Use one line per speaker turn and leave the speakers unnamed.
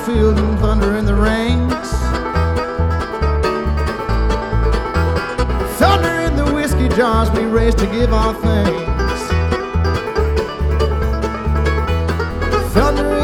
battlefield and thunder in the ranks. Thunder in the whiskey jars, we race to give our thanks. Thunder